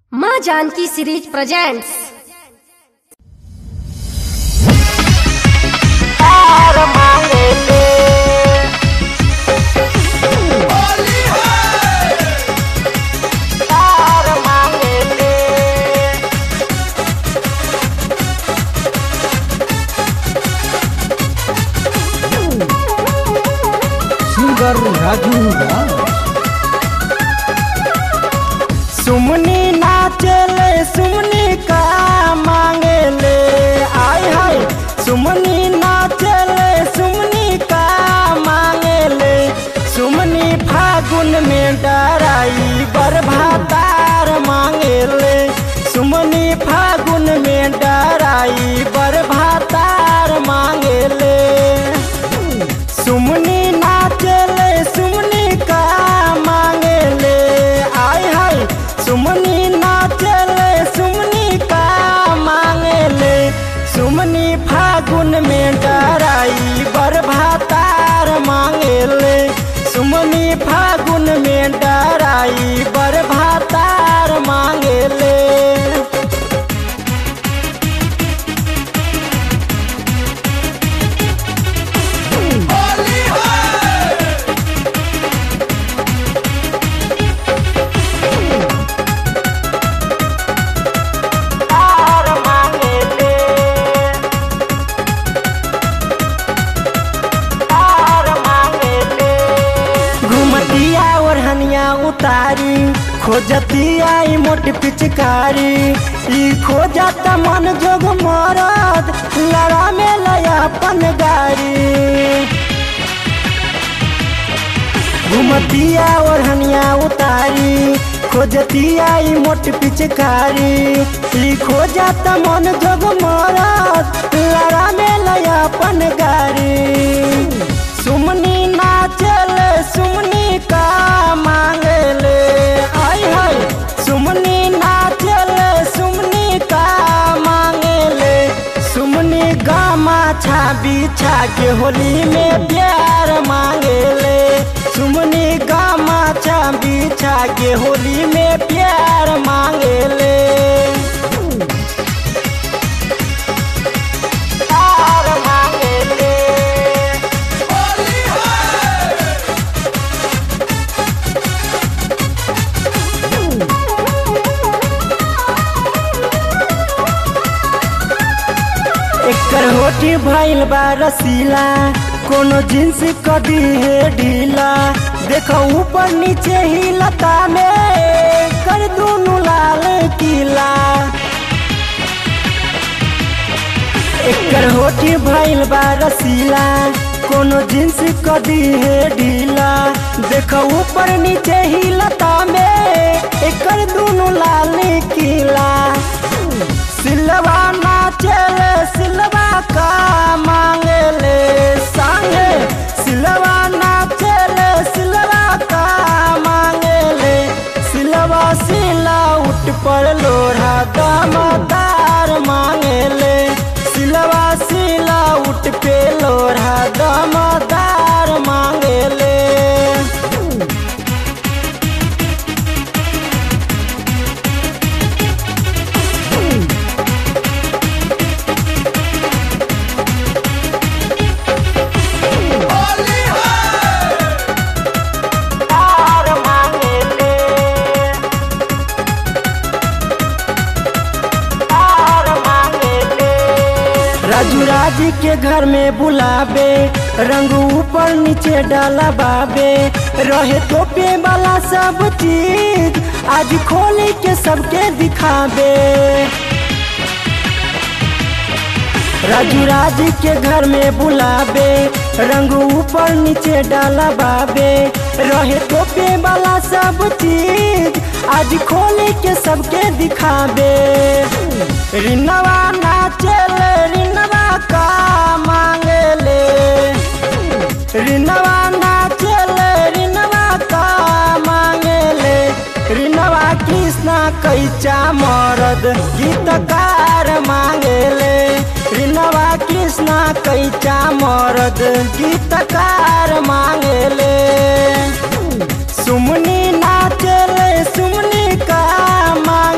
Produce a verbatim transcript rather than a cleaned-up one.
माँ Janki series presents. Singer Raju Raj. सुमनी नाचले सुमनी का मांगेले आय हाय। सुमनी नाचले सुमनी का मांगेले। सुमनी फागुन में डराई बरभातार मांगेले। सुमनी फागुन में डराई बरभातार मांगेले। सुमनी नाचले सुमनी का मांगेले आय हाय। सुमनी नाचले सुमनी का मांगेले। सुमनी फागुन में डराई बरभातार मांगेले। सुमनी फागुन में डराई बरभातार मांगेले। उतारी खोजती आई मोटी पिचकारी। ई खोजता मन जोग मरद लड़ा में लया अपन गारी। घुमतिया और हनिया उतारी खोजती आई मोटी पिचकारी। ई खोजता मन जोग मरद लड़ा में लया अपन गारी। सुमनी नाचले सुमनी का मांगले आय हाय। सुमनी नाचले सुमनी का मांगले। सुमनी गामा छा बिछा के होली में प्यार मांगले। सुमनी गामा छा बिछा के होली में प्यार मांगले। एकर होठी भइल बा रसीला कोनो जींस कदी है ढीला। देखो ऊपर नीचे ही लता में कर दूनु लाल किला। एकर होठी भइल बा रसीला कोनो जींस कदी है ढीला। देखो ऊपर नीचे ही लता में एकर दूनु लाल किला। सिलवा नाचले सिलवा का मांगले संगे। सिलवा नाचले सिलवा का मांगले। सिलवा सिला उठ पर लोढ़ा दामदार मांगले। सिलवा सिला उठ पे लोढ़ा दामदार मांगले। राजू राज के घर में बुलावे रंग ऊपर नीचे डाला बाबे। रहे तोपे वाला सब चीज आज खोली के सबके दिखावे। राजू राज के घर में बुलावे रंग ऊपर नीचे डाला बाबे। रहे तोपे वाला सब चीज आज खोली के सबके दिखावे। रिनवा नाचले रिनवा का मांगले। रिनवा नाचले रिनवा का मांगले। रिनवा कृष्णा कैचा मरद गीतकार मांगले। रिनवा कृष्णा कैचा मरद गीतकार मांगले। सुमनी नाचले सुमनी का मांग